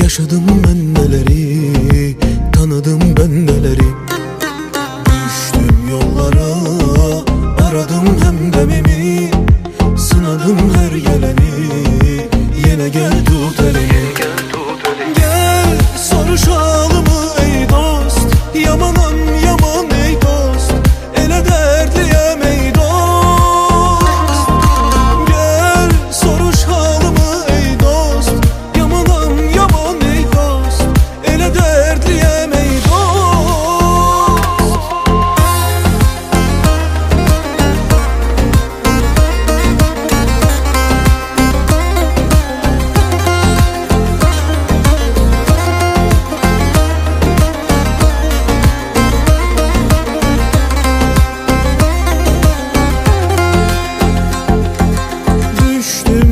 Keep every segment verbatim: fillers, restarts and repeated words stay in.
Yaşadım ben neleri, tanıdım ben neleri. Düştüm yollara, aradım hem demimi, sınadım her geleni. Yine gel tut elimi, gel sor şu halımı ey dost. Yamanam yaman ey dost, ele dertliyem ey dost. Gel sor şu halımı ey dost. Yamanam yaman ey dost, ele dertliyem ey dost.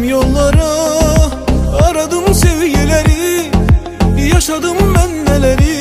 Yaşadım ben neleri.